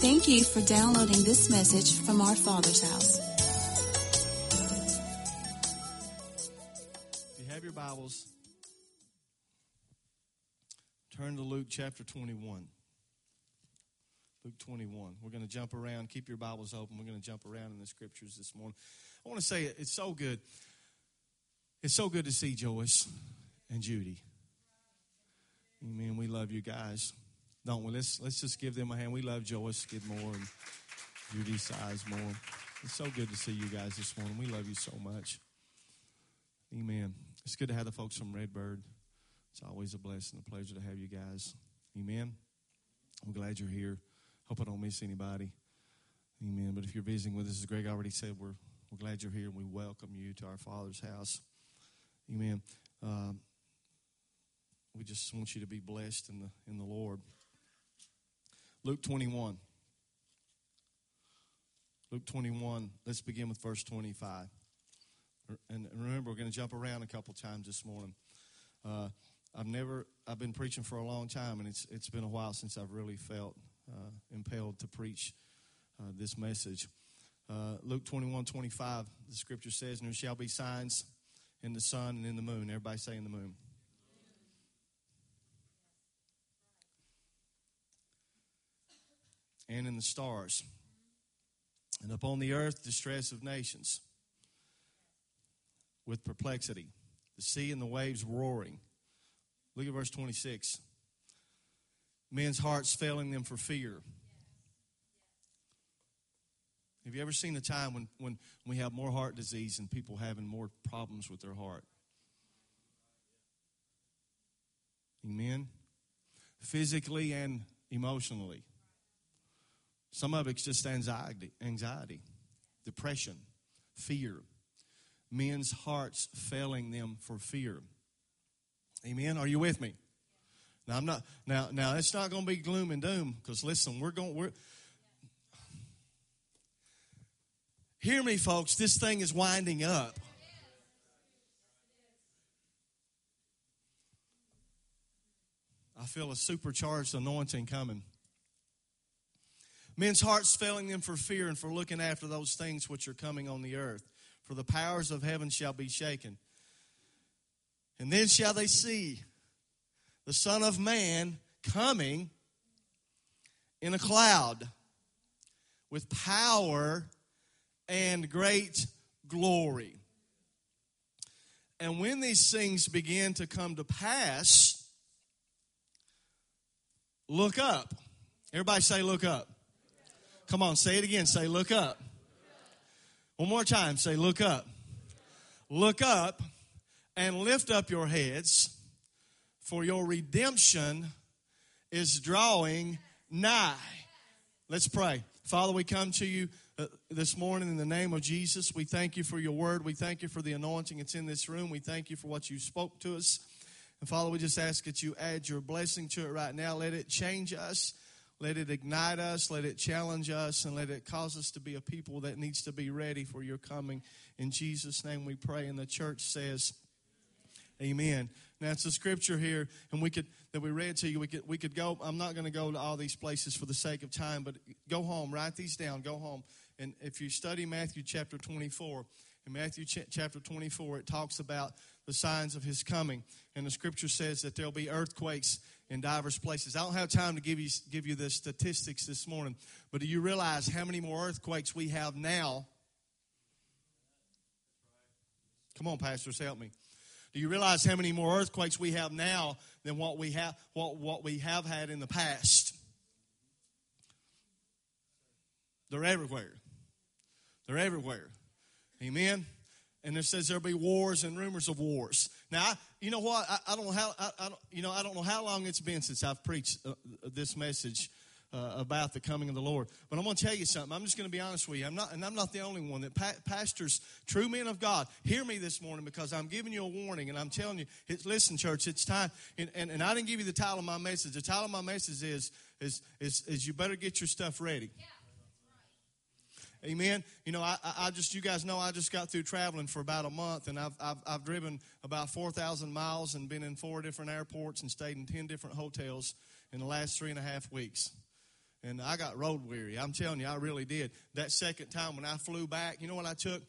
Thank you for downloading this message from our Father's house. If you have your Bibles, turn to Luke chapter 21. Luke 21. We're going to jump around. Keep your Bibles open. We're going to jump around in the scriptures this morning. I want to say it's so good. It's so good to see Joyce and Judy. Amen. We love you guys, don't we? Let's just give them a hand. We love Joyce Skidmore and Judy Sizemore. It's so good to see you guys this morning. We love you so much. Amen. It's good to have the folks from Redbird. It's always a blessing, a pleasure to have you guys. Amen. I'm glad you're here. Hope I don't miss anybody. Amen. But if you're visiting with us, as Greg already said, we're glad you're here, and we welcome you to our Father's house. Amen. We just want you to be blessed in the Lord. Luke 21. Luke 21. Let's begin with verse 25. And remember, we're going to jump around a couple times this morning. I've been preaching for a long time, and it's been a while since I've really felt impelled to preach this message. Luke 21:25, the scripture says, "And there shall be signs in the sun and in the moon." Everybody say in the moon. "And in the stars. And upon the earth distress of nations, with perplexity, the sea and the waves roaring." Look at verse 26. "Men's hearts failing them for fear." Have you ever seen a time when we have more heart disease and people having more problems with their heart? Amen? Physically and emotionally. Some of it's just anxiety, depression, fear. Men's hearts failing them for fear. Amen? Are you with me? Now I'm not. Now it's not going to be gloom and doom, because listen, we're. Hear me, folks. This thing is winding up. I feel a supercharged anointing coming. "Men's hearts failing them for fear and for looking after those things which are coming on the earth. For the powers of heaven shall be shaken. And then shall they see the Son of Man coming in a cloud with power and great glory. And when these things begin to come to pass, look up." Everybody say look up. Come on, say it again. Say look up. One more time. Say look up. "Look up and lift up your heads, for your redemption is drawing nigh." Let's pray. Father, we come to you this morning in the name of Jesus. We thank you for your word. We thank you for the anointing that's in this room. We thank you for what you spoke to us. And Father, we just ask that you add your blessing to it right now. Let it change us. Let it ignite us. Let it challenge us. And let it cause us to be a people that needs to be ready for your coming. In Jesus' name we pray. And the church says, amen. Now it's a scripture here, and that we read to you. We could go. I'm not going to go to all these places for the sake of time, but go home, write these down, go home. And if you study Matthew chapter 24, in Matthew chapter 24, it talks about the signs of his coming. And the scripture says that there'll be earthquakes in diverse places. I don't have time to give you the statistics this morning, but do you realize how many more earthquakes we have now? Come on, pastors, help me. Do you realize how many more earthquakes we have now than what we have had in the past? They're everywhere. They're everywhere. Amen. And it says there'll be wars and rumors of wars. Now, you know what? I don't know how long it's been since I've preached this message about the coming of the Lord. But I'm going to tell you something. I'm just going to be honest with you. I'm not the only one. That pastors, true men of God, hear me this morning, because I'm giving you a warning, and I'm telling you, listen, church, it's time. And I didn't give you the title of my message. The title of my message is you better get your stuff ready. Yeah. Amen. You know, you guys know I just got through traveling for about a month, and I've driven about 4,000 miles and been in 4 different airports and stayed in 10 different hotels in the last 3.5 weeks. And I got road weary. I'm telling you, I really did. That second time when I flew back, you know what I took?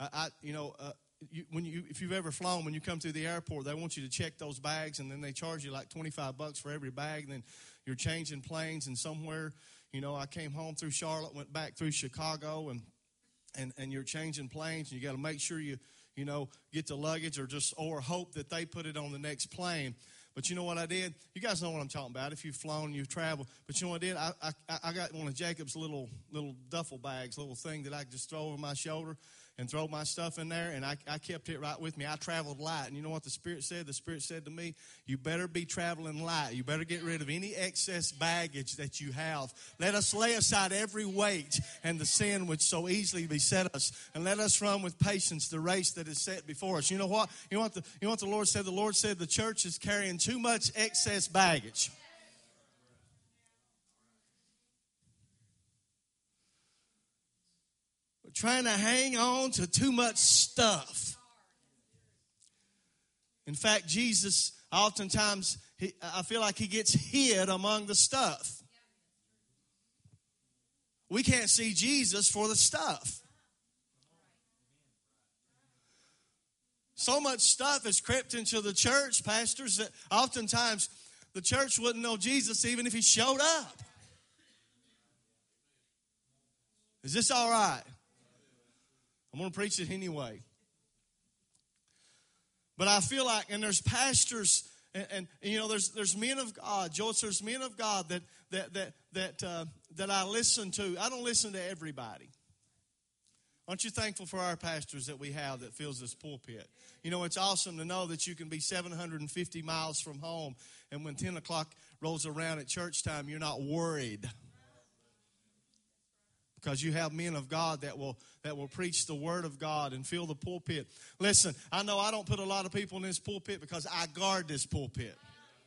If you've ever flown, when you come through the airport, they want you to check those bags, and then they charge you like $25 for every bag. And then you're changing planes, and somewhere, I came home through Charlotte, went back through Chicago, and you're changing planes, and you got to make sure you get the luggage or hope that they put it on the next plane. But you know what I did? You guys know what I'm talking about if you've flown, you've traveled. But you know what I did? I got one of Jacob's little duffel bags, little thing that I could just throw over my shoulder and throw my stuff in there, and I kept it right with me. I traveled light, and you know what the Spirit said? The Spirit said to me, you better be traveling light. You better get rid of any excess baggage that you have. Let us lay aside every weight and the sin which so easily beset us, and let us run with patience the race that is set before us. You know what? You know what the Lord said? The Lord said the church is carrying too much excess baggage. Trying to hang on to too much stuff. In fact, Jesus, oftentimes, I feel like he gets hid among the stuff. We can't see Jesus for the stuff. So much stuff has crept into the church, pastors, that oftentimes the church wouldn't know Jesus even if he showed up. Is this all right? I'm going to preach it anyway. But I feel like, and there's pastors, and there's men of God, Joyce, there's men of God that I listen to. I don't listen to everybody. Aren't you thankful for our pastors that we have that fills this pulpit? It's awesome to know that you can be 750 miles from home, and when 10 o'clock rolls around at church time, you're not worried. Because you have men of God that will preach the word of God and fill the pulpit. Listen, I know I don't put a lot of people in this pulpit because I guard this pulpit.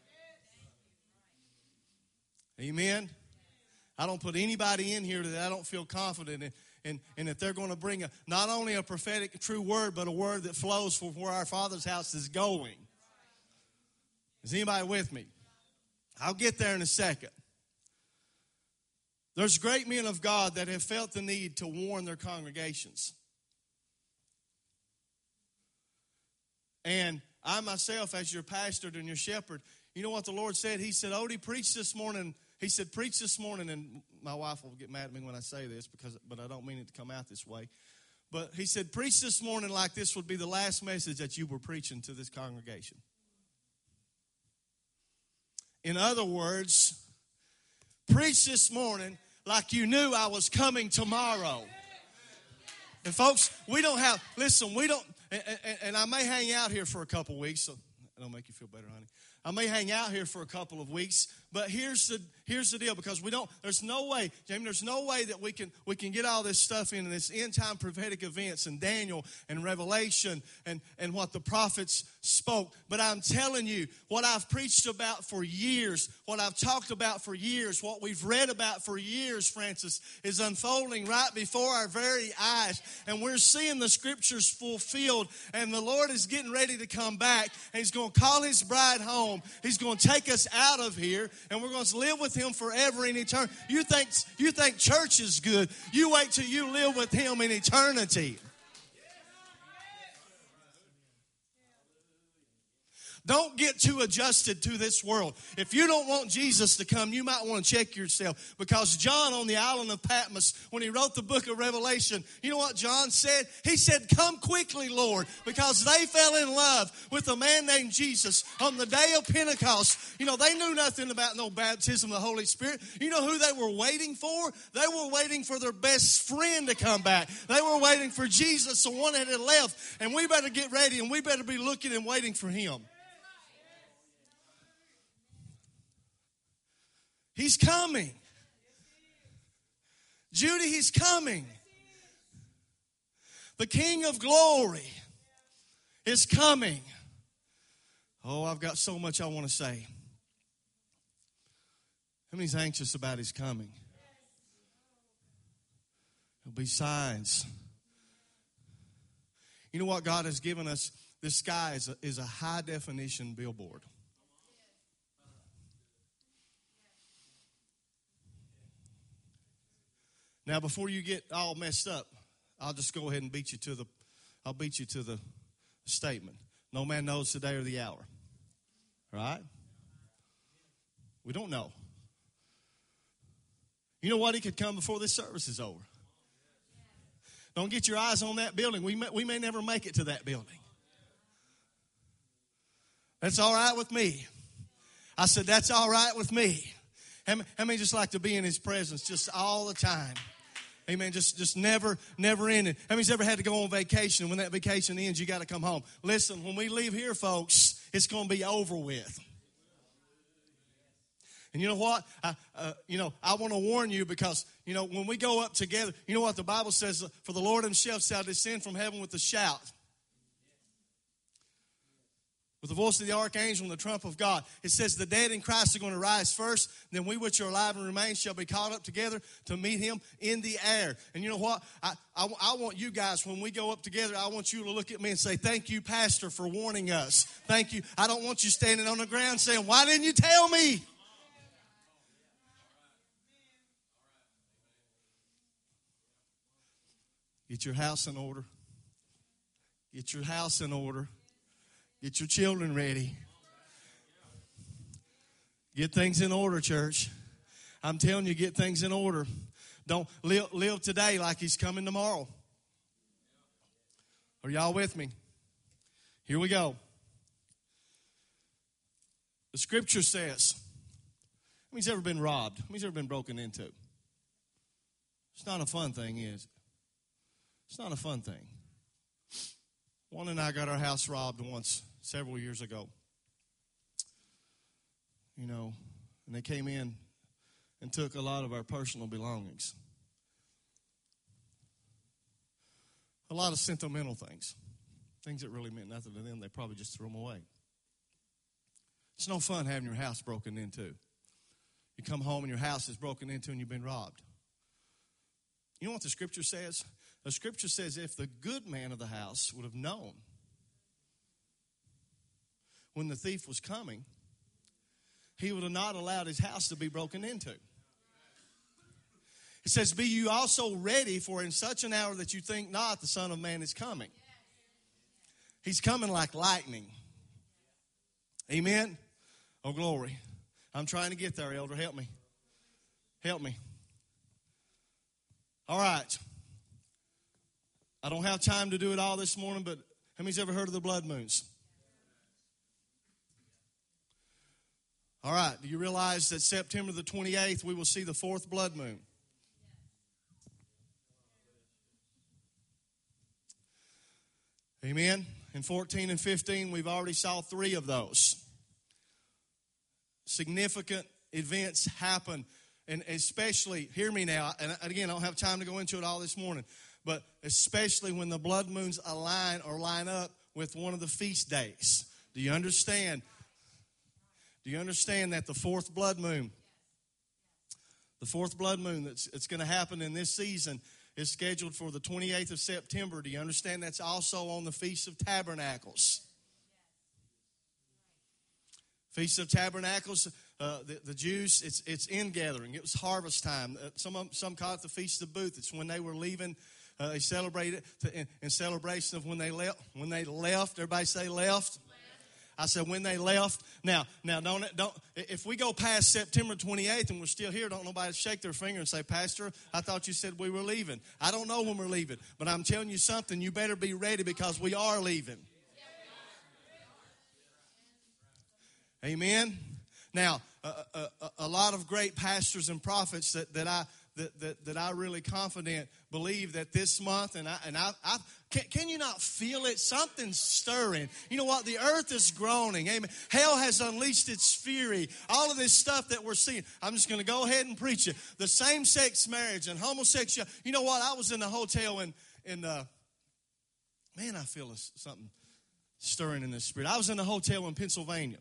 Amen? I don't put anybody in here that I don't feel confident in, and that they're going to bring not only a prophetic true word, but a word that flows from where our Father's house is going. Is anybody with me? I'll get there in a second. There's great men of God that have felt the need to warn their congregations. And I myself, as your pastor and your shepherd, you know what the Lord said? He said, Odie, preach this morning. He said, preach this morning. And my wife will get mad at me when I say this, but I don't mean it to come out this way. But he said, preach this morning like this would be the last message that you were preaching to this congregation. In other words, preach this morning like you knew I was coming tomorrow. And folks, we don't, and I may hang out here for a couple of weeks, so that'll make you feel better, honey. I may hang out here for a couple of weeks, but here's the deal, because there's no way, Jamie, there's no way that we can get all this stuff in this end time prophetic events and Daniel and Revelation and what the prophets spoke. But I'm telling you, what I've preached about for years, what I've talked about for years, what we've read about for years, Francis, is unfolding right before our very eyes. And we're seeing the scriptures fulfilled, and the Lord is getting ready to come back, and he's going to call his bride home. He's going to take us out of here, and we're going to live with him forever in eternity. You think church is good. You wait till you live with him in eternity. Don't get too adjusted to this world. If you don't want Jesus to come, you might want to check yourself. Because John on the island of Patmos, when he wrote the book of Revelation, you know what John said? He said, come quickly, Lord. Because they fell in love with a man named Jesus on the day of Pentecost. They knew nothing about no baptism of the Holy Spirit. You know who they were waiting for? They were waiting for their best friend to come back. They were waiting for Jesus, the one that had left. And we better get ready, and we better be looking and waiting for him. He's coming. Judy, he's coming. The King of Glory is coming. Oh, I've got so much I want to say. How many's anxious about his coming? There'll be signs. You know what God has given us? The sky is a high definition billboard. Now, before you get all messed up, I'll just go ahead and beat you to the statement. No man knows the day or the hour. Right? We don't know. You know what? He could come before this service is over. Don't get your eyes on that building. We may never make it to that building. That's all right with me. I said, that's all right with me. How many just like to be in his presence just all the time? Amen. Just never ending. How many's ever had to go on vacation, and when that vacation ends, you got to come home? Listen, when we leave here, folks, it's going to be over with. And you know what? I want to warn you because, when we go up together, you know what the Bible says? For the Lord himself shall descend from heaven with a shout, with the voice of the archangel and the trump of God. It says the dead in Christ are going to rise first. Then we which are alive and remain shall be caught up together to meet him in the air. And you know what? I want you guys, when we go up together, I want you to look at me and say, thank you, Pastor, for warning us. Thank you. I don't want you standing on the ground saying, why didn't you tell me? Get your house in order. Get your house in order. Get your children ready. Get things in order, church. I'm telling you, get things in order. Don't live today like he's coming tomorrow. Are y'all with me? Here we go. The scripture says, how many's ever been robbed? How many's ever been broken into? It's not a fun thing, is it? It's not a fun thing. One and I got our house robbed once several years ago. And they came in and took a lot of our personal belongings. A lot of sentimental things. Things that really meant nothing to them, they probably just threw them away. It's no fun having your house broken into. You come home and your house is broken into and you've been robbed. You know what the scripture says? The scripture says if the good man of the house would have known when the thief was coming, he would have not allowed his house to be broken into. It says, be you also ready, for in such an hour that you think not, the Son of Man is coming. He's coming like lightning. Amen? Oh, glory. I'm trying to get there, Elder. Help me. Help me. All right. I don't have time to do it all this morning, but how many's ever heard of the blood moons? All right. Do you realize that September the 28th, we will see the fourth blood moon? Amen. In 14 and 15, we've already saw 3 of those. Significant events happen. And especially, hear me now, and again, I don't have time to go into it all this morning, but especially when the blood moons align or line up with one of the feast days. Do you understand? Do you understand that the fourth blood moon that's going to happen in this season is scheduled for the 28th of September? Do you understand that's also on the Feast of Tabernacles? Feast of Tabernacles, the Jews, it's ingathering. It was harvest time. Some call it the Feast of Booths. It's when they were leaving. They celebrated it in celebration of when they left. When they left, everybody say left. I said when they left. Now, don't. If we go past September 28th and we're still here, don't nobody shake their finger and say, Pastor, I thought you said we were leaving. I don't know when we're leaving, but I'm telling you something. You better be ready because we are leaving. Amen. Now, a lot of great pastors and prophets that I really confident believe that this month, can you not feel it? Something's stirring. You know what? The earth is groaning. Amen. Hell has unleashed its fury. All of this stuff that we're seeing. I'm just going to go ahead and preach it. The same-sex marriage and homosexuality. You know what? I was in a hotel and man, I feel something stirring in the spirit. I was in a hotel in Pennsylvania.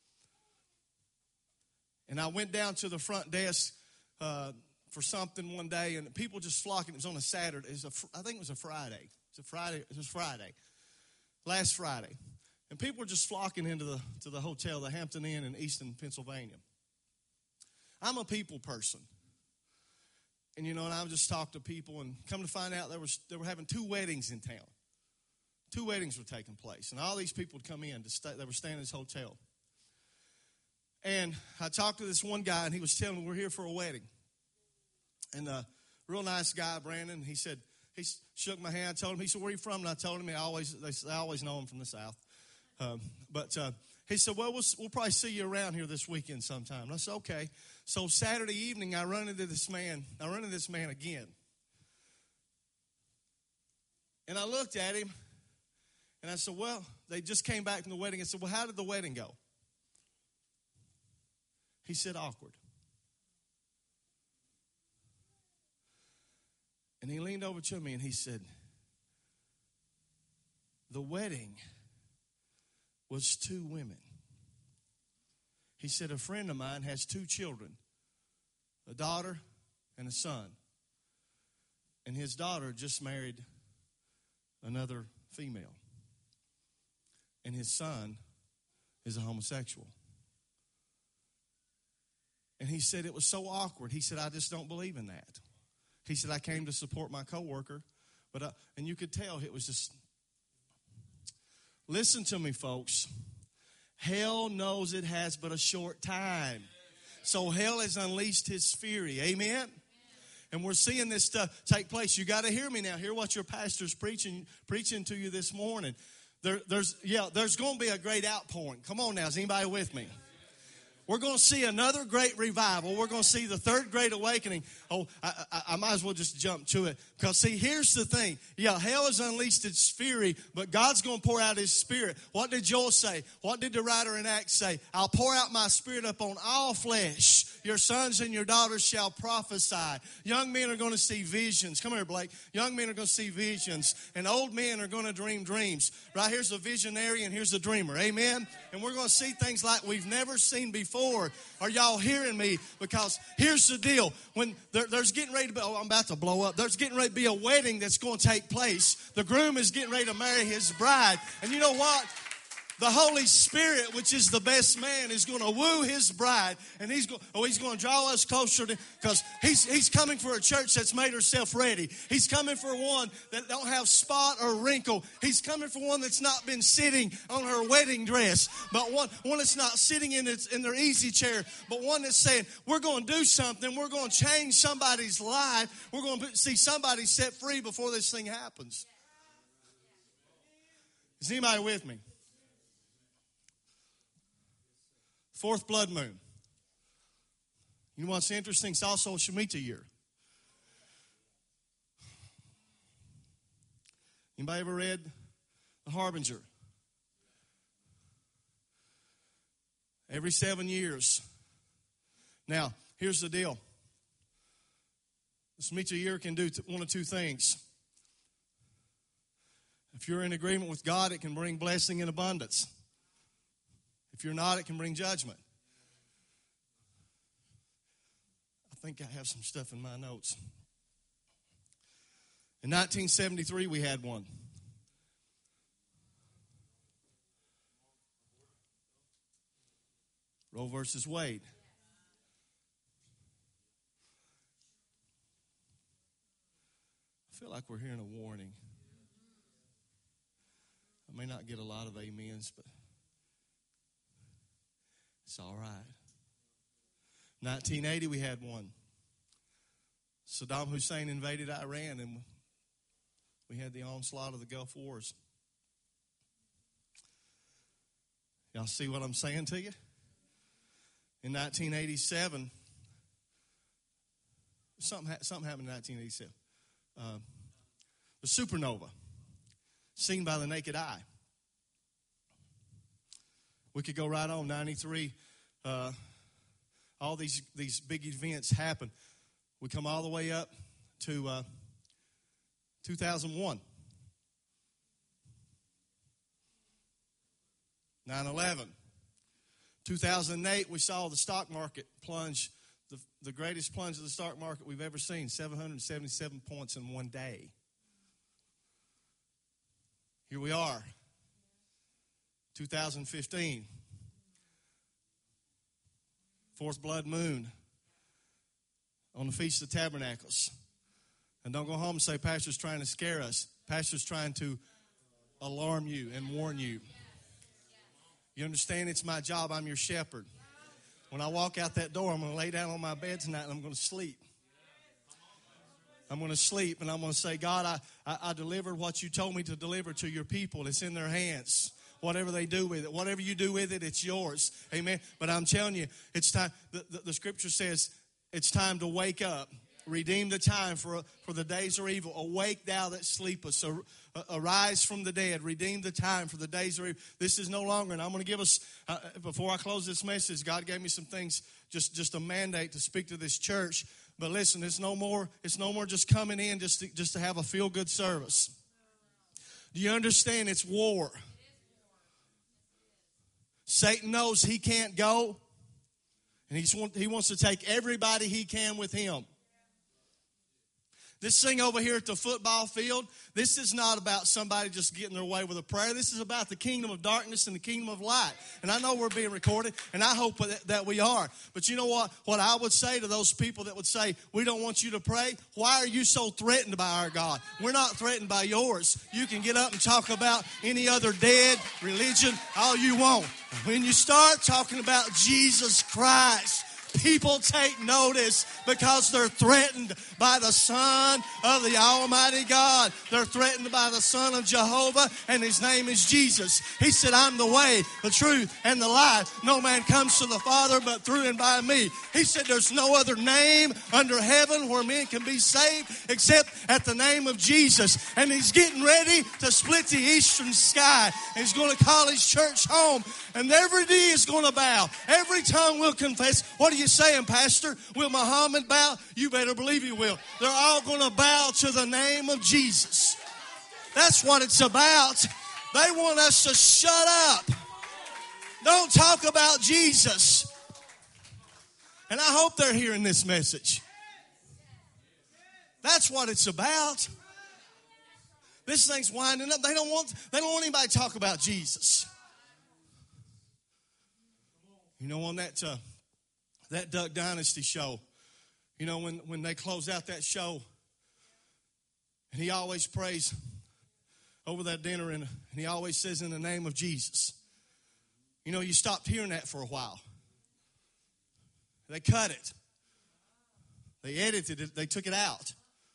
And I went down to the front desk for something one day, and people just flocking. It was on a Saturday. I think it was a Friday. It was Friday, last Friday, and people were just flocking into the hotel, the Hampton Inn in Easton, Pennsylvania. I'm a people person, And you know, and I would just talk to people, and come to find out they were having 2 weddings in town. 2 weddings were taking place, and all these people would come in to stay. They were staying in this hotel. And I talked to this one guy, and he was telling me we're here for a wedding. And a real nice guy, Brandon, he shook my hand. I told him, he said, "Where are you from?" And I told him, they always know I'm from the South. But he said, "Well, we'll probably see you around here this weekend sometime." And I said, "Okay." So Saturday evening, I run into this man. Again. And I looked at him, and I said, "Well, they just came back from the wedding." I said, "Well, how did the wedding go?" He said, "Awkward." And he leaned over to me and he said, "The wedding was 2 women." He said, "A friend of mine has 2 children, a daughter and a son. And his daughter just married another female. And his son is a homosexual." And he said it was so awkward. He said, "I just don't believe in that." He said, "I came to support my coworker, and you could tell it was just." Listen to me, folks. Hell knows it has but a short time. So hell has unleashed his fury. Amen? And we're seeing this stuff take place. You got to hear me now. Hear what your pastor's preaching to you this morning. There's going to be a great outpouring. Come on now. Is anybody with me? We're going to see another great revival. We're going to see the 3rd great awakening. Oh, I might as well just jump to it. Because, see, here's the thing. Yeah, hell has unleashed its fury, but God's going to pour out his Spirit. What did Joel say? What did the writer in Acts say? "I'll pour out my Spirit upon all flesh. Your sons and your daughters shall prophesy." Young men are going to see visions. Come here, Blake. Young men are going to see visions. And old men are going to dream dreams. Right, here's a visionary and here's a dreamer. Amen? And we're going to see things like we've never seen before. Are y'all hearing me? Because here's the deal. When there's getting ready to be, I'm about to blow up. There's getting ready to be a wedding that's going to take place. The groom is getting ready to marry his bride. And you know what? The Holy Spirit, which is the best man, is going to woo his bride. And he's going to draw us closer to, because he's coming for a church that's made herself ready. He's coming for one that don't have spot or wrinkle. He's coming for one that's not been sitting on her wedding dress. But one that's not sitting in their easy chair. But one that's saying, we're going to do something. We're going to change somebody's life. We're going to see somebody set free before this thing happens. Is anybody with me? 4th blood moon. You know what's interesting? It's also Shemitah year. Anybody ever read The Harbinger? Every 7 years. Now, here's the deal. The Shemitah year can do one of 2 things. If you're in agreement with God, it can bring blessing and abundance. If you're not, it can bring judgment. I think I have some stuff in my notes. In 1973, we had one. Roe versus Wade. I feel like we're hearing a warning. I may not get a lot of amens, but it's all right. 1980, we had one. Saddam Hussein invaded Iran, and we had the onslaught of the Gulf Wars. Y'all see what I'm saying to you? In 1987, something happened in 1987. The supernova, seen by the naked eye. We could go right on. 93, all these big events happen. We come all the way up to 2001. 9/11. 2008, we saw the stock market plunge, the greatest plunge of the stock market we've ever seen, 777 points in one day. Here we are, 2015, 4th blood moon. on the Feast of Tabernacles. And don't go home and say, Pastor's trying to scare us. Pastor's trying to alarm you and warn you. You understand? It's my job. I'm your shepherd. When I walk out that door, I'm going to lay down on my bed tonight and I'm going to sleep. I'm going to sleep and I'm going to say, God, I delivered what you told me to deliver to your people. It's in their hands. Whatever they do with it, whatever you do with it, it's yours. Amen. But I'm telling you, it's time. The scripture says it's time to wake up. Redeem the time, for the days are evil. Awake, thou that sleepest. Arise from the dead. Redeem the time, for the days are evil. This is no longer. And I'm going to give us, before I close this message, God gave me some things, just a mandate to speak to this church. But listen, it's no more just coming in just to have a feel-good service. Do you understand? It's war. Satan knows he can't go, and he wants to take everybody he can with him. This thing over here at the football field, this is not about somebody just getting their way with a prayer. This is about the kingdom of darkness and the kingdom of light. And I know we're being recorded, and I hope that we are. But you know what? What I would say to those people that would say, we don't want you to pray, why are you so threatened by our God? We're not threatened by yours. You can get up and talk about any other dead religion all you want. When you start talking about Jesus Christ, people take notice because they're threatened by the Son of the Almighty God. They're threatened by the Son of Jehovah, and his name is Jesus. He said, I'm the way, the truth, and the life. No man comes to the Father but through and by me. He said there's no other name under heaven where men can be saved except at the name of Jesus. And he's getting ready to split the eastern sky. And he's going to call his church home. And every knee is going to bow. Every tongue will confess. What are you saying, Pastor? Will Muhammad bow? You better believe he will. They're all going to bow to the name of Jesus. That's what it's about. They want us to shut up. Don't talk about Jesus. And I hope they're hearing this message. That's what it's about. This thing's winding up. They don't want anybody to talk about Jesus. You know, on that Duck Dynasty show, you know, when they close out that show, and he always prays over that dinner, and he always says, in the name of Jesus. You know, you stopped hearing that for a while. They cut it. They edited it. They took it out.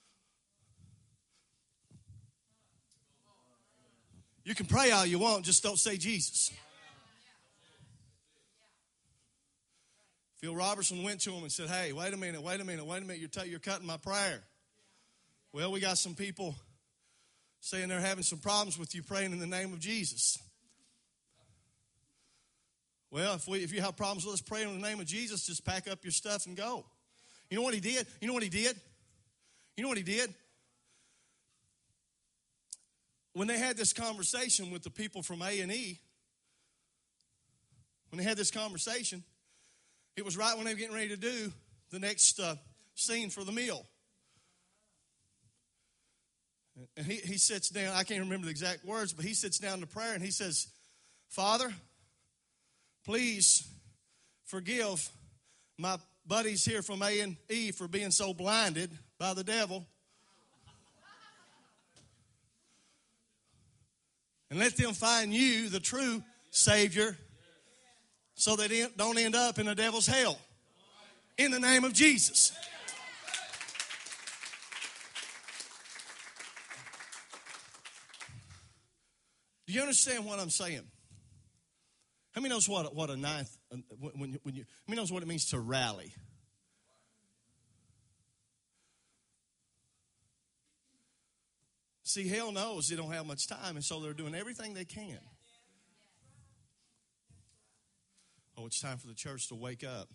You can pray all you want, just don't say Jesus. Phil Robertson went to him and said, hey, wait a minute, you're cutting my prayer. Well, we got some people saying they're having some problems with you praying in the name of Jesus. Well, if you have problems with us praying in the name of Jesus, just pack up your stuff and go. You know what he did? When they had this conversation with the people from A&E, when they had this conversation, it was right when they were getting ready to do the next scene for the meal. And he sits down. I can't remember the exact words, but he sits down to prayer and he says, Father, please forgive my buddies here from A&E for being so blinded by the devil. And let them find you, the true Savior, so they don't end up in the devil's hell. In the name of Jesus. Do you understand what I'm saying? How many knows what a ninth, when you, how many knows what it means to rally? See, hell knows they don't have much time, and so they're doing everything they can. Oh, it's time for the church to wake up.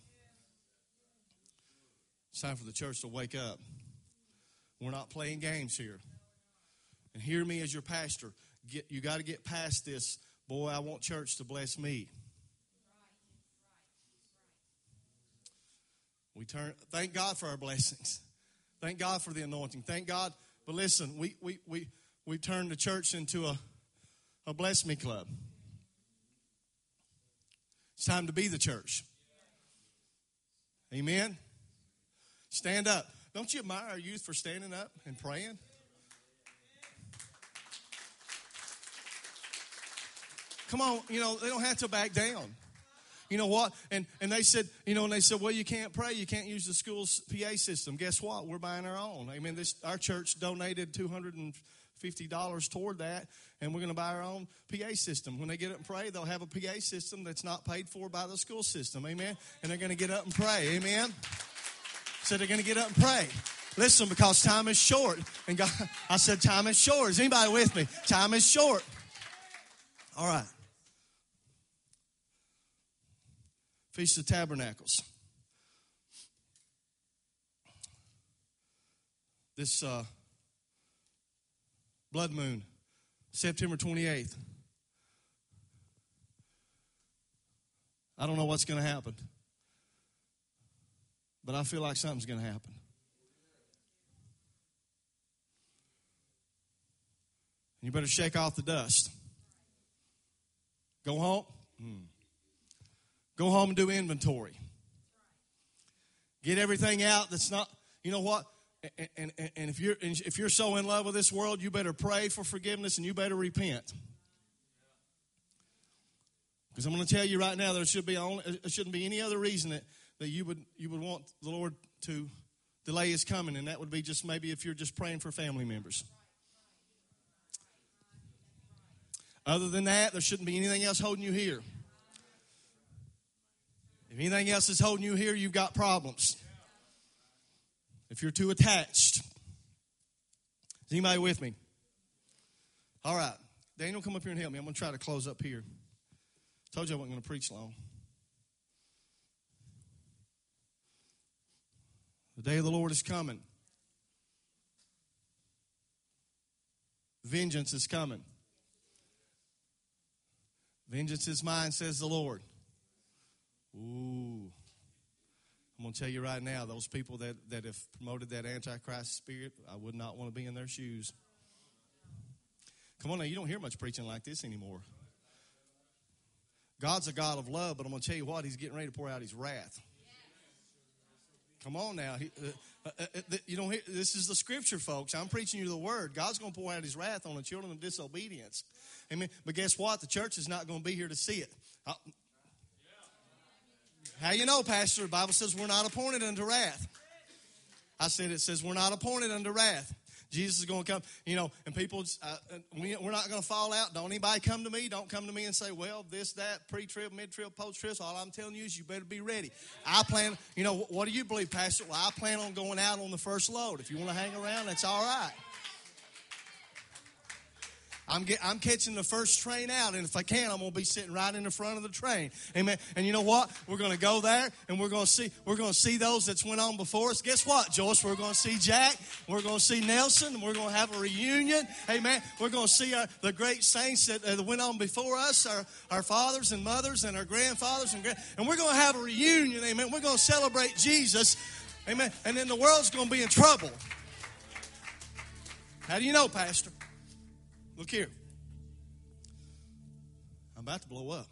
It's time for the church to wake up. We're not playing games here. And hear me as your pastor. You got to get past this. Boy, I want church to bless me. Thank God for our blessings. Thank God for the anointing. Thank God. But listen, we turned the church into a bless me club. It's time to be the church. Amen. Stand up. Don't you admire our youth for standing up and praying? Come on, they don't have to back down. You know what? And they said, well, you can't pray. You can't use the school's PA system. Guess what? We're buying our own. Amen. Our church donated $250 toward that, and we're going to buy our own PA system. When they get up and pray, they'll have a PA system that's not paid for by the school system. Amen. And they're going to get up and pray. Amen. So they're going to get up and pray. Listen, because time is short. And God, I said time is short. Is anybody with me? Time is short. All right. Feast of Tabernacles. This blood moon, September 28th. I don't know what's going to happen, but I feel like something's going to happen. You better shake off the dust. Go home. Go home and do inventory. Get everything out that's not, you know what? And if you're so in love with this world, you better pray for forgiveness and you better repent. Because I'm going to tell you right now, there shouldn't be any other reason that you would want the Lord to delay His coming, and that would be just maybe if you're just praying for family members. Other than that, there shouldn't be anything else holding you here. If anything else is holding you here, you've got problems. If you're too attached. Is anybody with me? All right. Daniel, come up here and help me. I'm going to try to close up here. Told you I wasn't going to preach long. The day of the Lord is coming. Vengeance is coming. Vengeance is mine, says the Lord. Ooh. I'm going to tell you right now, those people that have promoted that Antichrist spirit, I would not want to be in their shoes. Come on now, you don't hear much preaching like this anymore. God's a God of love, but I'm going to tell you what, He's getting ready to pour out His wrath. Come on now. You don't hear, this is the scripture, folks. I'm preaching you the word. God's going to pour out His wrath on the children of disobedience. Amen. But guess what? The church is not going to be here to see it. How you know, Pastor? The Bible says we're not appointed unto wrath. I said it says we're not appointed unto wrath. Jesus is going to come, and people, we're not going to fall out. Don't anybody come to me. Don't come to me and say, well, this, that, pre-trib, mid-trib, post-trib. So all I'm telling you is you better be ready. I plan, what do you believe, Pastor? Well, I plan on going out on the first load. If you want to hang around, that's all right. I'm catching the first train out, and if I can, I'm going to be sitting right in the front of the train. Amen. And you know what? We're going to go there, and we're going to see those that's went on before us. Guess what, Joyce? We're going to see Jack. We're going to see Nelson, and we're going to have a reunion. Amen. We're going to see the great saints that went on before us, our fathers and mothers and our grandfathers, and we're going to have a reunion. Amen. We're going to celebrate Jesus. Amen. And then the world's going to be in trouble. How do you know, Pastor? Look here. I'm about to blow up.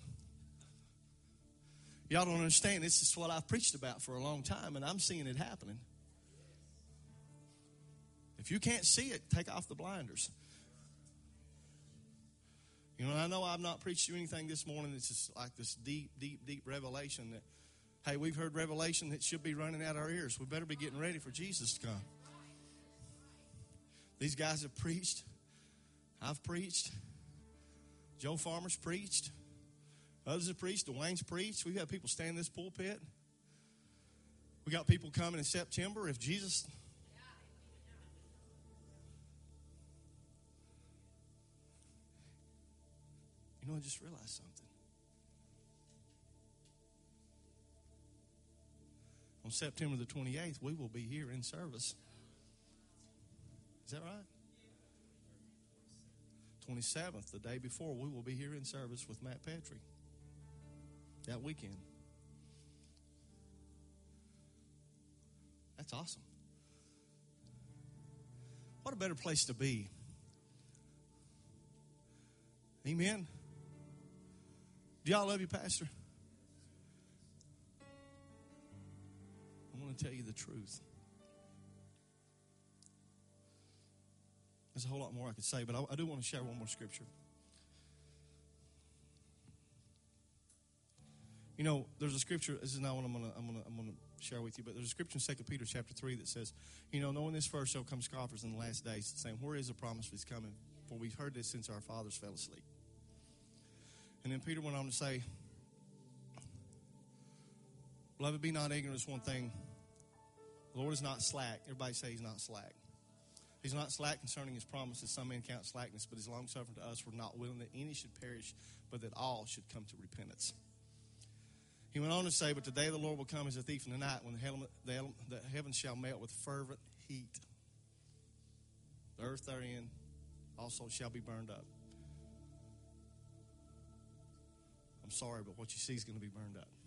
Y'all don't understand. This is what I've preached about for a long time, and I'm seeing it happening. If you can't see it, take off the blinders. I know I've not preached you anything this morning. It's just like this deep, deep, deep revelation that, hey, we've heard revelation that should be running out our ears. We better be getting ready for Jesus to come. These guys have preached. I've preached. Joe Farmer's preached. Others have preached. Dwayne's preached. We've got people standing in this pulpit. We got people coming in September. If Jesus... I just realized something. On September the 28th, we will be here in service. Is that right? 27th, the day before, we will be here in service with Matt Petrie. That weekend. That's awesome. What a better place to be. Amen. Do y'all love you, Pastor? I want to tell you the truth. There's a whole lot more I could say, but I do want to share one more scripture. You know, there's a scripture. This is not what I'm gonna share with you, but there's a scripture in 2 Peter chapter 3 that says, you know, knowing this first shall come scoffers in the last days, saying, where is the promise of his coming? For we've heard this since our fathers fell asleep. And then Peter went on to say, beloved, be not ignorant of one thing. The Lord is not slack. Everybody say he's not slack. He's not slack concerning his promises. Some men count slackness, but he's long-suffering to us. We're not willing that any should perish, but that all should come to repentance. He went on to say, but the day of the Lord will come as a thief in the night, when the heavens shall melt with fervent heat. The earth therein also shall be burned up. I'm sorry, but what you see is going to be burned up.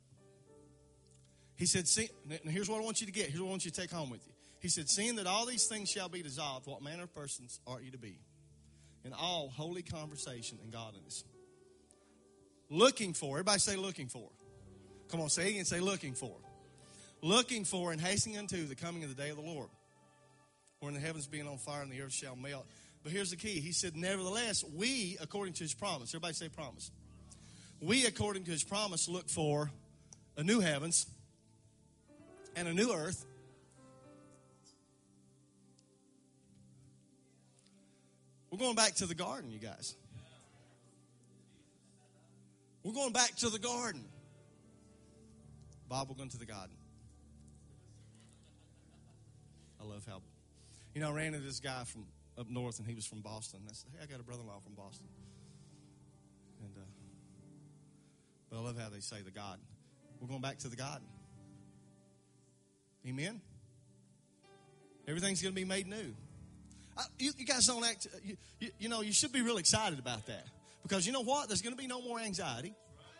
He said, see, and here's what I want you to get. Here's what I want you to take home with you. He said, seeing that all these things shall be dissolved, what manner of persons ought you to be? In all holy conversation and godliness. Looking for, everybody say looking for. Come on, say it again, say looking for. Looking for and hastening unto the coming of the day of the Lord. When the heavens being on fire and the earth shall melt. But here's the key. He said, nevertheless, we, according to his promise. Everybody say promise. We, according to his promise, look for a new heavens and a new earth. We're going back to the garden, you guys. We're going back to the garden. Bob, we're going to the garden. I love how, you know, I ran into this guy from up north, and he was from Boston. I said, hey, I got a brother-in-law from Boston. And but I love how they say the garden. We're going back to the garden. Amen? Everything's going to be made new. You guys don't act, you know, you should be really excited about that. Because you know what? There's going to be no more anxiety.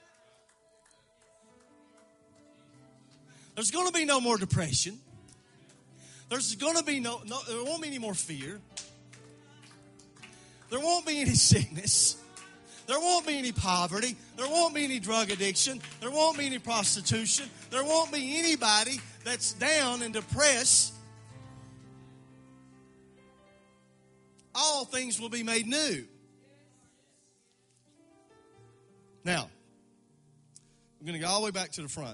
There's going to be no more depression. There's going to be there won't be any more fear. There won't be any sickness. There won't be any poverty. There won't be any drug addiction. There won't be any prostitution. There won't be anybody that's down and depressed. All things will be made new. Now, we're going to go all the way back to the front.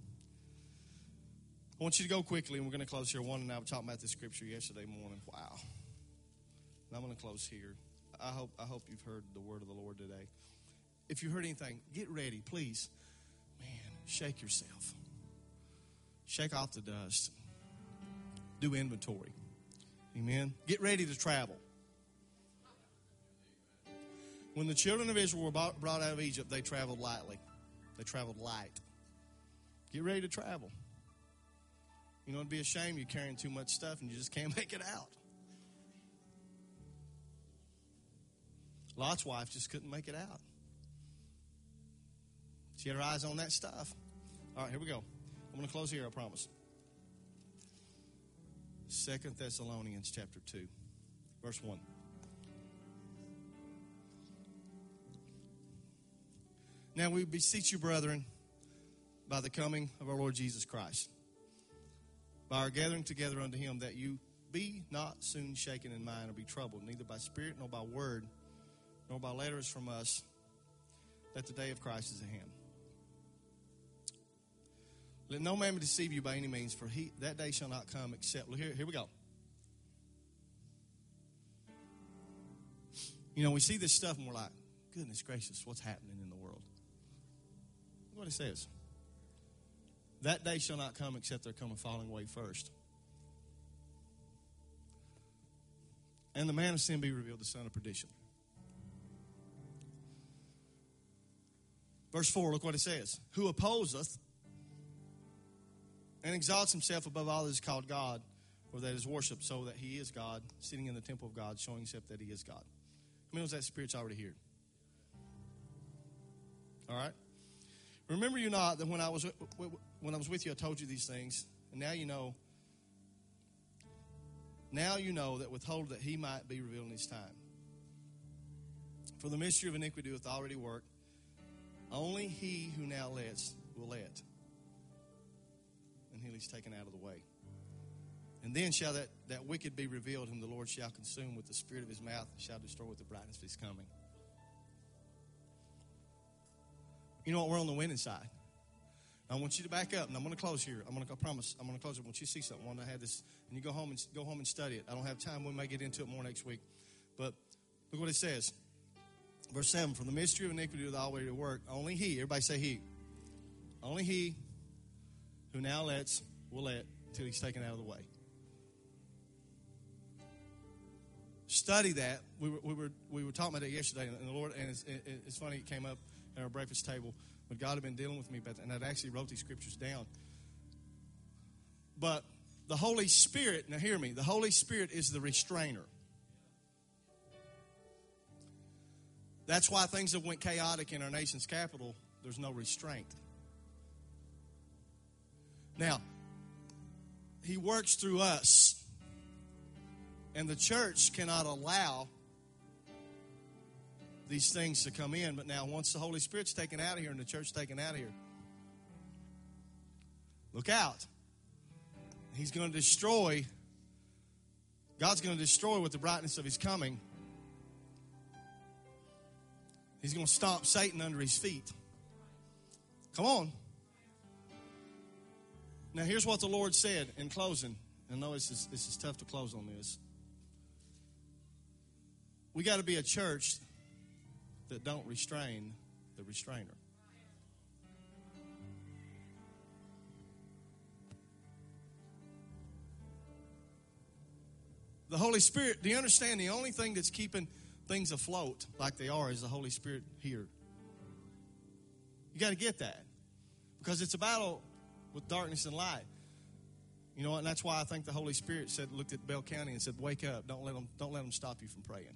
I want you to go quickly, and we're going to close here. One and I were talking about this scripture yesterday morning. Wow. And I'm going to close here. I hope you've heard the word of the Lord today. If you heard anything, get ready, please. Man, shake yourself. Shake off the dust. Do inventory. Amen. Get ready to travel. When the children of Israel were brought out of Egypt, they traveled lightly. They traveled light. Get ready to travel. You know, it'd be a shame you're carrying too much stuff and you just can't make it out. Lot's wife just couldn't make it out. She had her eyes on that stuff. All right, here we go. I'm going to close here, I promise. 2 Thessalonians chapter 2, verse 1. Now we beseech you, brethren, by the coming of our Lord Jesus Christ, by our gathering together unto him, that you be not soon shaken in mind or be troubled, neither by spirit nor by word, nor by letters from us, that the day of Christ is at hand. Let no man deceive you by any means, for that day shall not come except... Here we go. You know, we see this stuff and we're like, goodness gracious, what's happening in the world? Look what it says. That day shall not come except there come a falling away first. And the man of sin be revealed, the son of perdition. Verse 4, look what it says. Who opposeth and exalts himself above all that is called God, or that is worshipped, so that he is God, sitting in the temple of God, showing himself that he is God. How many knows that spirit's already here? All right? Remember you not that when I was with you, I told you these things, and now you know. Now you know that withhold that he might be revealed in his time. For the mystery of iniquity doth already work. Only he who now lets will let until he's taken out of the way. And then shall that wicked be revealed, whom the Lord shall consume with the spirit of his mouth, and shall destroy with the brightness of his coming. You know what? We're on the winning side. I want you to back up, and I'm going to close here. I promise. I'm going to close it. I want you to see something. When I had this, and you go home and study it. I don't have time. We may get into it more next week. But look what it says. Verse 7, from the mystery of iniquity with all way to work, only he, everybody say he, only he who now will let until he's taken out of the way. Study that. We were talking about that yesterday, and the Lord, and it's funny, it came up at our breakfast table, but God had been dealing with me about that, and I'd actually wrote these scriptures down. But the Holy Spirit, now hear me, the Holy Spirit is the restrainer. That's why things have went chaotic in our nation's capital. There's no restraint. Now, he works through us. And the church cannot allow these things to come in. But now, once the Holy Spirit's taken out of here and the church's taken out of here, look out. He's going to destroy. God's going to destroy with the brightness of his coming. He's going to stomp Satan under his feet. Come on. Now, here's what the Lord said in closing. I know this is tough to close on this. We got to be a church that don't restrain the restrainer. The Holy Spirit, do you understand? The only thing that's keeping things afloat like they are is the Holy Spirit here. You got to get that. Because it's a battle with darkness and light. You know what? And that's why I think the Holy Spirit looked at Bell County and said, wake up. Don't let them stop you from praying.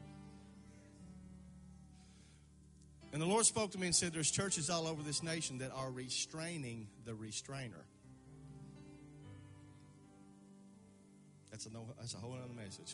And the Lord spoke to me and said, there's churches all over this nation that are restraining the restrainer. That's a whole other message.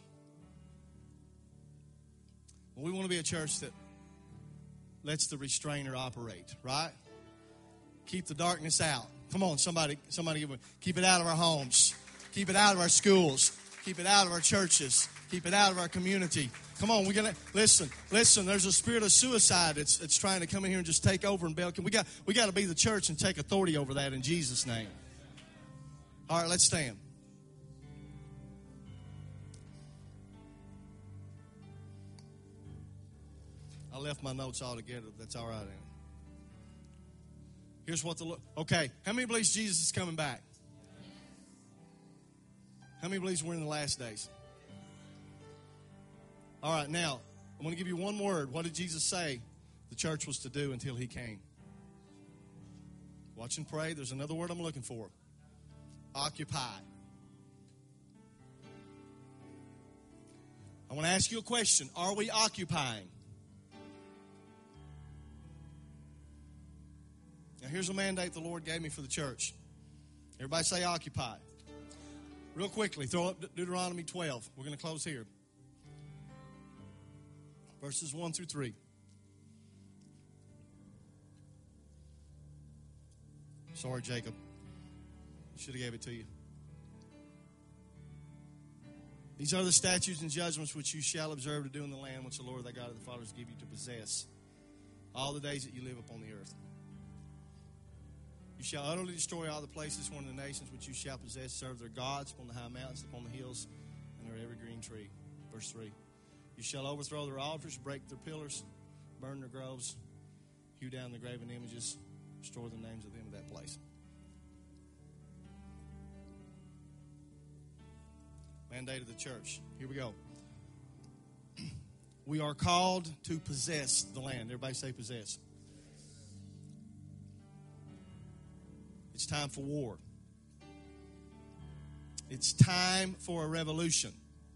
Well, we want to be a church that lets the restrainer operate, right? Keep the darkness out. Come on, somebody keep it out of our homes. Keep it out of our schools. Keep it out of our churches. Keep it out of our community. Come on, we're gonna listen. There's a spirit of suicide that's trying to come in here and just take over in Belkin. We got to be the church and take authority over that in Jesus' name. All right, let's stand. I left my notes all together. That's all right. Here's what okay, how many believes Jesus is coming back? How many believes we're in the last days? All right, now, I'm going to give you one word. What did Jesus say the church was to do until he came? Watch and pray. There's another word I'm looking for. Occupy. I want to ask you a question. Are we occupying? Now, here's a mandate the Lord gave me for the church. Everybody say occupy. Real quickly, throw up Deuteronomy 12. We're going to close here. Verses 1 through 3. Sorry, Jacob. Should have gave it to you. These are the statutes and judgments which you shall observe to do in the land which the Lord thy God of the fathers give you to possess all the days that you live upon the earth. You shall utterly destroy all the places wherein the nations which you shall possess serve their gods upon the high mountains, upon the hills, and their every green tree. Verse 3. You shall overthrow their altars, break their pillars, burn their groves, hew down the graven images, destroy the names of them of that place. Mandate of the church. Here we go. We are called to possess the land. Everybody say possess. It's time for war. It's time for a revolution.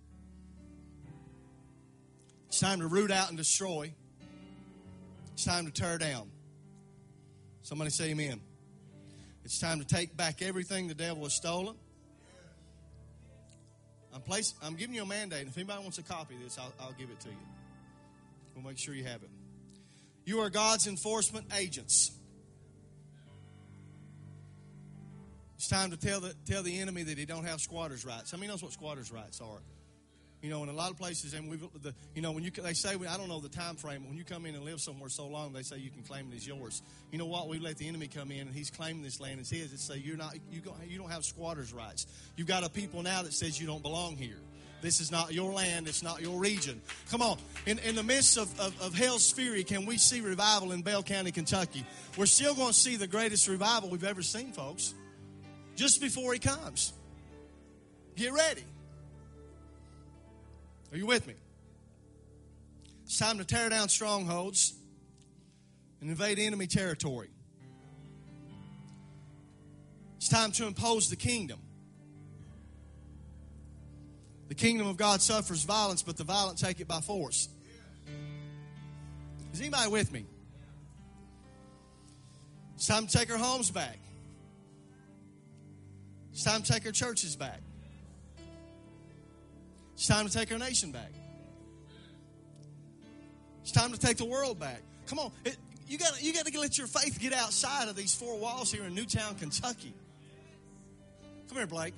It's time to root out and destroy. It's time to tear down. Somebody say amen. It's time to take back everything the devil has stolen. I'm giving you a mandate. If anybody wants a copy of this, I'll give it to you. We'll make sure you have it. You are God's enforcement agents. It's time to tell the enemy that he don't have squatters' rights. How many knows what squatters' rights are? You know, in a lot of places, and when they say, I don't know the time frame. When you come in and live somewhere so long, they say you can claim it as yours. You know what? We let the enemy come in, and he's claiming this land as his. It's say you don't have squatters' rights. You've got a people now that says you don't belong here. This is not your land. It's not your region. Come on. In the midst of hell's fury, can we see revival in Bell County, Kentucky? We're still going to see the greatest revival we've ever seen, folks. Just before he comes. Get ready. Are you with me? It's time to tear down strongholds and invade enemy territory. It's time to impose the kingdom. The kingdom of God suffers violence, but the violent take it by force. Is anybody with me? It's time to take our homes back. It's time to take our churches back. It's time to take our nation back. It's time to take the world back. Come on. You got to let your faith get outside of these four walls here in Newtown, Kentucky. Come here, Blake.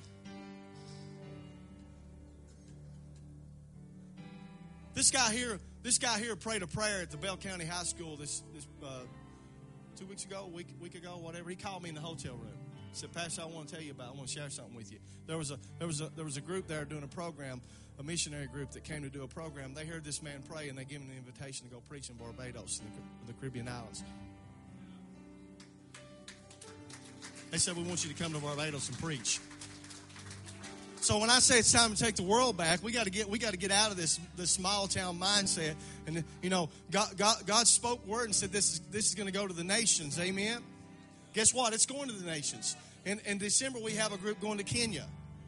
This guy here prayed a prayer at the Bell County High School this 2 weeks ago, a week ago, whatever. He called me in the hotel room. He said, Pastor, I want to share something with you. There was a group there doing a program, a missionary group that came to do a program. They heard this man pray, and they gave him an invitation to go preach in Barbados, in the Caribbean islands. They said, we want you to come to Barbados and preach. So when I say it's time to take the world back, we got to get out of this small town mindset. And you know, God spoke word and said this is going to go to the nations. Amen. Guess what? It's going to the nations. In December we have a group going to Kenya.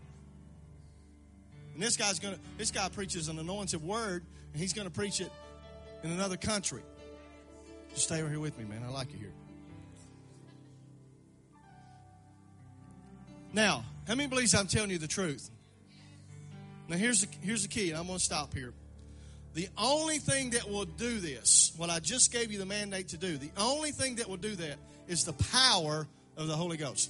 And this guy preaches an anointed word, and he's going to preach it in another country. Just stay right here with me, man. I like you here. Now, how many believes I'm telling you the truth? Now, here's the key, and I'm going to stop here. The only thing that will do this, what I just gave you the mandate to do, the only thing that will do that is the power of the Holy Ghost.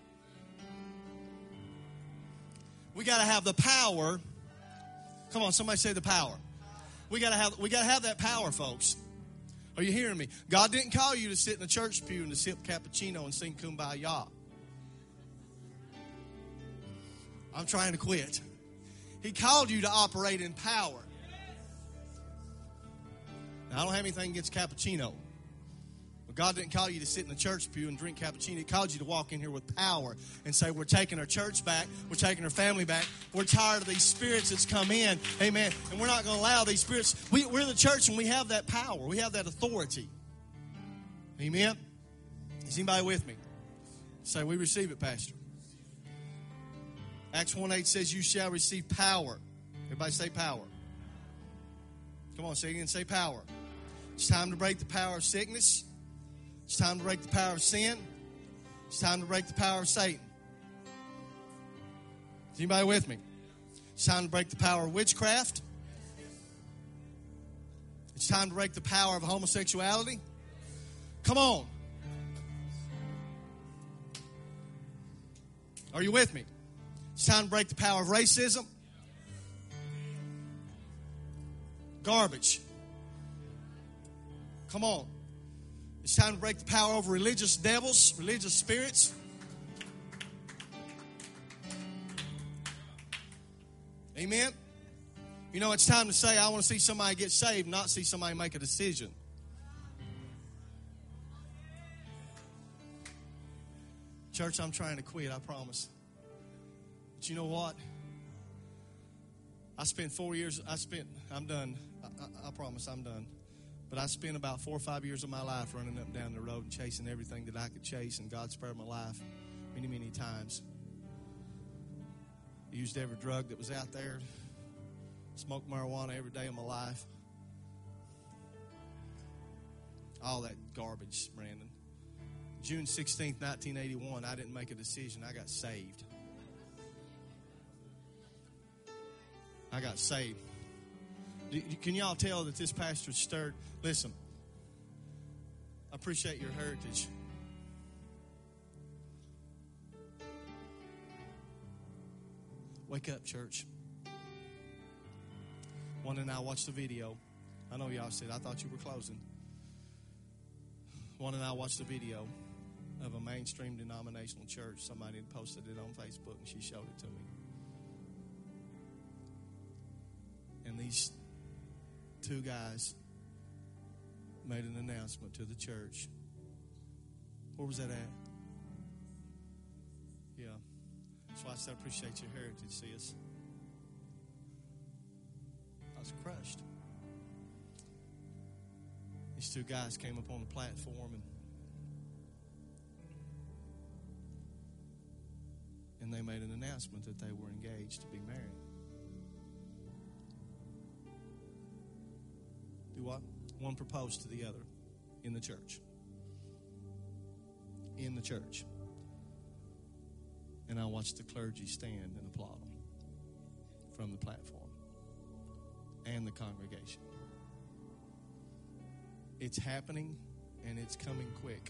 We got to have the power. Come on, somebody say the power. We got to have that power, folks. Are you hearing me? God didn't call you to sit in the church pew and to sip cappuccino and sing Kumbaya. I'm trying to quit. He called you to operate in power. Now, I don't have anything against cappuccino. But God didn't call you to sit in the church pew and drink cappuccino. He called you to walk in here with power and say, we're taking our church back. We're taking our family back. We're tired of these spirits that's come in. Amen. And we're not going to allow these spirits. We're the church, and we have that power. We have that authority. Amen. Is anybody with me? Say, we receive it, Pastor. Acts 1:8 says, you shall receive power. Everybody say power. Come on, say it again, say power. It's time to break the power of sickness. It's time to break the power of sin. It's time to break the power of Satan. Is anybody with me? It's time to break the power of witchcraft. It's time to break the power of homosexuality. Come on. Are you with me? It's time to break the power of racism. Garbage. Come on. It's time to break the power over religious devils, religious spirits. Amen. You know, it's time to say, I want to see somebody get saved, not see somebody make a decision. Church, I'm trying to quit, I promise. But you know what? I spent 4 years, I'm done. I promise I'm done. But I spent about 4 or 5 years of my life running up and down the road and chasing everything that I could chase, and God spared my life many, many times. I used every drug that was out there. Smoked marijuana every day of my life. All that garbage, Brandon. June 16th, 1981, I didn't make a decision. I got saved. I got saved. Can y'all tell that this pastor stirred? Listen, I appreciate your heritage. Wake up, church. Wanda and I watched the video. I know y'all said, I thought you were closing. Wanda and I watched the video of a mainstream denominational church. Somebody had posted it on Facebook, and she showed it to me. And these two guys made an announcement to the church. Where was that at? Yeah. That's why I said I appreciate your heritage, sis. I was crushed. These two guys came up on the platform and they made an announcement that they were engaged to be married. Do what? One proposed to the other in the church. In the church. And I watched the clergy stand and applaud them from the platform and the congregation. It's happening, and it's coming quick.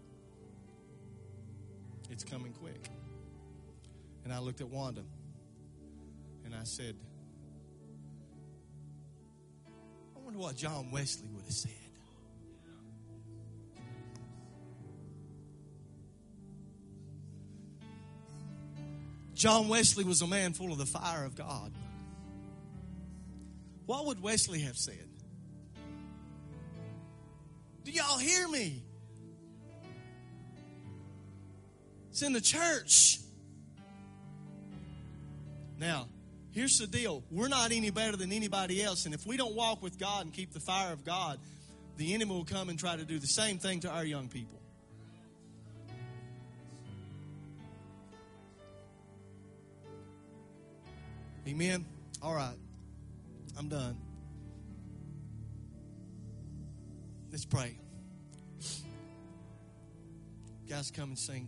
It's coming quick. And I looked at Wanda, and I said, I wonder what John Wesley would have said. John Wesley was a man full of the fire of God. What would Wesley have said? Do y'all hear me? It's in the church. Now, here's the deal. We're not any better than anybody else. And if we don't walk with God and keep the fire of God, the enemy will come and try to do the same thing to our young people. Amen? All right. I'm done. Let's pray. Guys, come and sing.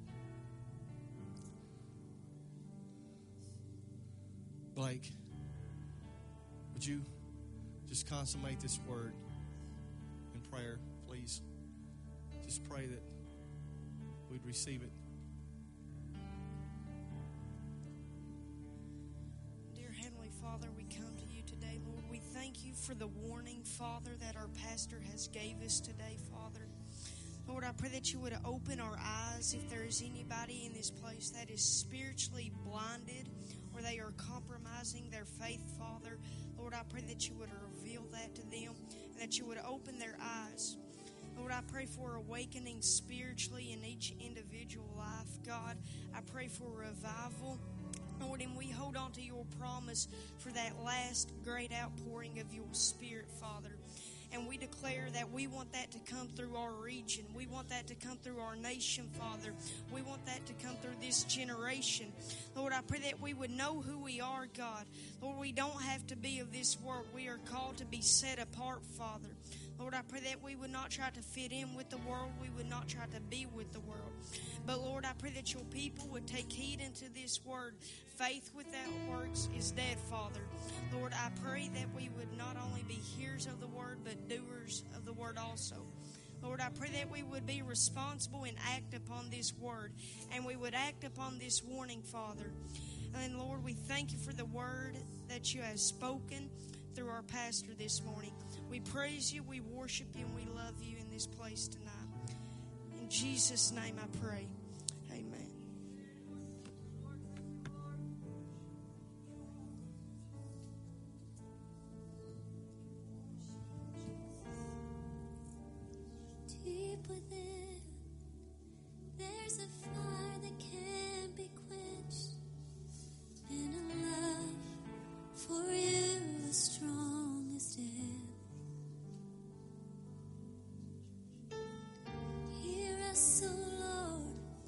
Blake, would you just consummate this word in prayer, please? Just pray that we'd receive it. Dear Heavenly Father, we come to you today, Lord. We thank you for the warning, Father, that our pastor has gave us today, Father. Lord, I pray that you would open our eyes if there is anybody in this place that is spiritually blinded or they are compromising their faith, Father. Lord, I pray that you would reveal that to them and that you would open their eyes. Lord, I pray for awakening spiritually in each individual life, God. I pray for revival, Lord, and we hold on to your promise for that last great outpouring of your Spirit, Father. And we declare that we want that to come through our region. We want that to come through our nation, Father. We want that to come through this generation. Lord, I pray that we would know who we are, God. Lord, we don't have to be of this world. We are called to be set apart, Father. Lord, I pray that we would not try to fit in with the world. We would not try to be with the world. But Lord, I pray that your people would take heed into this word. Faith without works is dead, Father. Lord, I pray that we would not only be hearers of the word, but doers of the word also. Lord, I pray that we would be responsible and act upon this word, and we would act upon this warning, Father. And Lord, we thank you for the word that you have spoken through our pastor this morning. We praise you, we worship you, and we love you in this place tonight. In Jesus' name I pray. Amen. Deep within, there's a fire that can't be quenched, and a love for you as strong as death. Hear us, O Lord,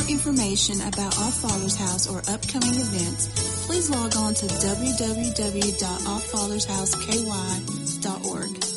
information about Our Father's House or upcoming events, please log on to www.ourfathershouseky.org.